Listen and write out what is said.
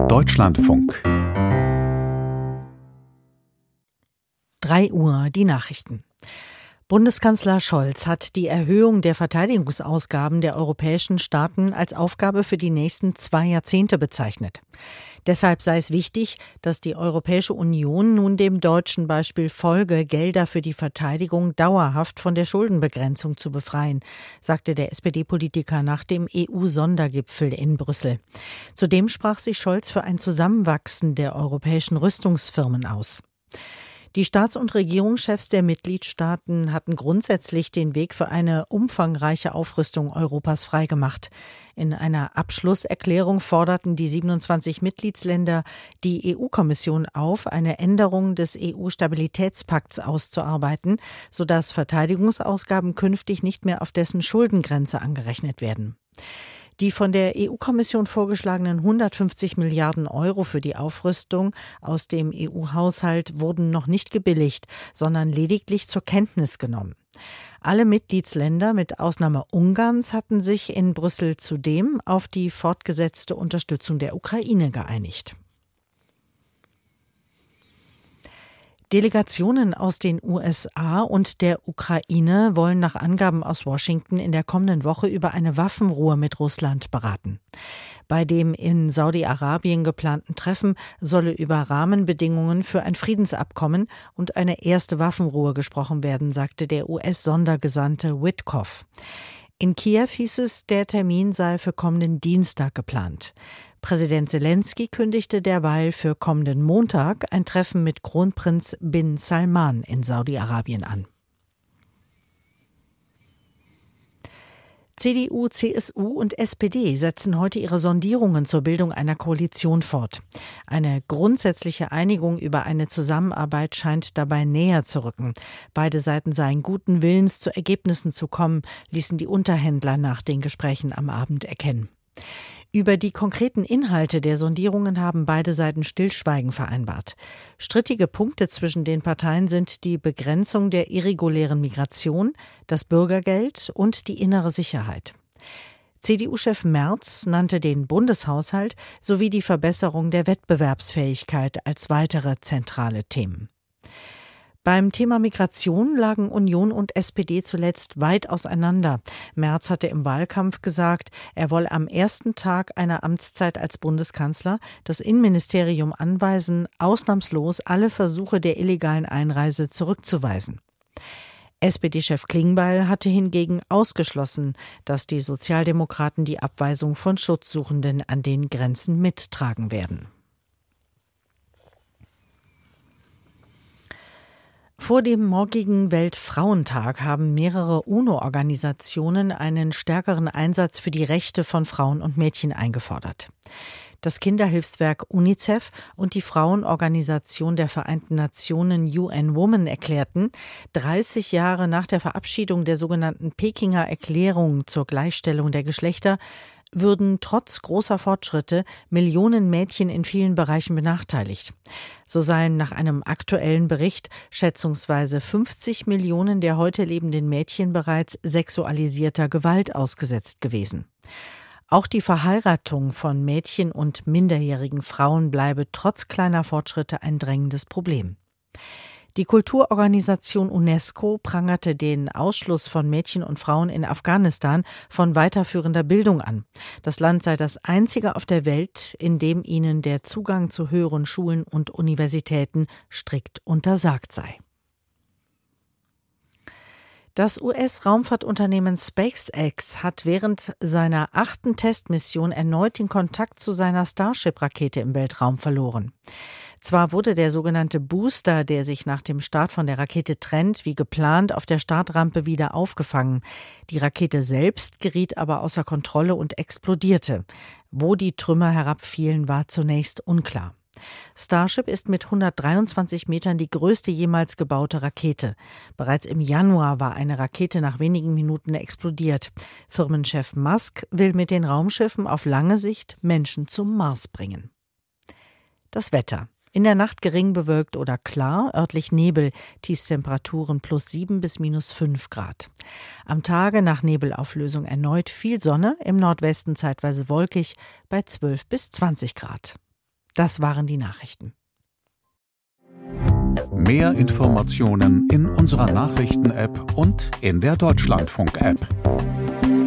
Deutschlandfunk. 3 Uhr, die Nachrichten. Bundeskanzler Scholz hat die Erhöhung der Verteidigungsausgaben der europäischen Staaten als Aufgabe für die nächsten 2 Jahrzehnte bezeichnet. Deshalb sei es wichtig, dass die Europäische Union nun dem deutschen Beispiel folge, Gelder für die Verteidigung dauerhaft von der Schuldenbegrenzung zu befreien, sagte der SPD-Politiker nach dem EU-Sondergipfel in Brüssel. Zudem sprach sich Scholz für ein Zusammenwachsen der europäischen Rüstungsfirmen aus. Die Staats- und Regierungschefs der Mitgliedstaaten hatten grundsätzlich den Weg für eine umfangreiche Aufrüstung Europas freigemacht. In einer Abschlusserklärung forderten die 27 Mitgliedsländer die EU-Kommission auf, eine Änderung des EU-Stabilitätspakts auszuarbeiten, sodass Verteidigungsausgaben künftig nicht mehr auf dessen Schuldengrenze angerechnet werden. Die von der EU-Kommission vorgeschlagenen 150 Milliarden Euro für die Aufrüstung aus dem EU-Haushalt wurden noch nicht gebilligt, sondern lediglich zur Kenntnis genommen. Alle Mitgliedsländer mit Ausnahme Ungarns hatten sich in Brüssel zudem auf die fortgesetzte Unterstützung der Ukraine geeinigt. Delegationen aus den USA und der Ukraine wollen nach Angaben aus Washington in der kommenden Woche über eine Waffenruhe mit Russland beraten. Bei dem in Saudi-Arabien geplanten Treffen solle über Rahmenbedingungen für ein Friedensabkommen und eine erste Waffenruhe gesprochen werden, sagte der US-Sondergesandte Witkoff. In Kiew hieß es, der Termin sei für kommenden Dienstag geplant. Präsident Zelensky kündigte derweil für kommenden Montag ein Treffen mit Kronprinz bin Salman in Saudi-Arabien an. CDU, CSU und SPD setzen heute ihre Sondierungen zur Bildung einer Koalition fort. Eine grundsätzliche Einigung über eine Zusammenarbeit scheint dabei näher zu rücken. Beide Seiten seien guten Willens, zu Ergebnissen zu kommen, ließen die Unterhändler nach den Gesprächen am Abend erkennen. Über die konkreten Inhalte der Sondierungen haben beide Seiten Stillschweigen vereinbart. Strittige Punkte zwischen den Parteien sind die Begrenzung der irregulären Migration, das Bürgergeld und die innere Sicherheit. CDU-Chef Merz nannte den Bundeshaushalt sowie die Verbesserung der Wettbewerbsfähigkeit als weitere zentrale Themen. Beim Thema Migration lagen Union und SPD zuletzt weit auseinander. Merz hatte im Wahlkampf gesagt, er wolle am ersten Tag einer Amtszeit als Bundeskanzler das Innenministerium anweisen, ausnahmslos alle Versuche der illegalen Einreise zurückzuweisen. SPD-Chef Klingbeil hatte hingegen ausgeschlossen, dass die Sozialdemokraten die Abweisung von Schutzsuchenden an den Grenzen mittragen werden. Vor dem morgigen Weltfrauentag haben mehrere UNO-Organisationen einen stärkeren Einsatz für die Rechte von Frauen und Mädchen eingefordert. Das Kinderhilfswerk UNICEF und die Frauenorganisation der Vereinten Nationen UN Women erklärten, 30 Jahre nach der Verabschiedung der sogenannten Pekinger Erklärung zur Gleichstellung der Geschlechter würden trotz großer Fortschritte Millionen Mädchen in vielen Bereichen benachteiligt. So seien nach einem aktuellen Bericht schätzungsweise 50 Millionen der heute lebenden Mädchen bereits sexualisierter Gewalt ausgesetzt gewesen. Auch die Verheiratung von Mädchen und minderjährigen Frauen bleibe trotz kleiner Fortschritte ein drängendes Problem. Die Kulturorganisation UNESCO prangerte den Ausschluss von Mädchen und Frauen in Afghanistan von weiterführender Bildung an. Das Land sei das einzige auf der Welt, in dem ihnen der Zugang zu höheren Schulen und Universitäten strikt untersagt sei. Das US-Raumfahrtunternehmen SpaceX hat während seiner 8. Testmission erneut den Kontakt zu seiner Starship-Rakete im Weltraum verloren. Zwar wurde der sogenannte Booster, der sich nach dem Start von der Rakete trennt, wie geplant auf der Startrampe wieder aufgefangen. Die Rakete selbst geriet aber außer Kontrolle und explodierte. Wo die Trümmer herabfielen, war zunächst unklar. Starship ist mit 123 Metern die größte jemals gebaute Rakete. Bereits im Januar war eine Rakete nach wenigen Minuten explodiert. Firmenchef Musk will mit den Raumschiffen auf lange Sicht Menschen zum Mars bringen. Das Wetter. In der Nacht gering bewölkt oder klar, örtlich Nebel, Tiefstemperaturen +7 bis -5 Grad. Am Tage nach Nebelauflösung erneut viel Sonne, im Nordwesten zeitweise wolkig bei 12 bis 20 Grad. Das waren die Nachrichten. Mehr Informationen in unserer Nachrichten-App und in der Deutschlandfunk-App.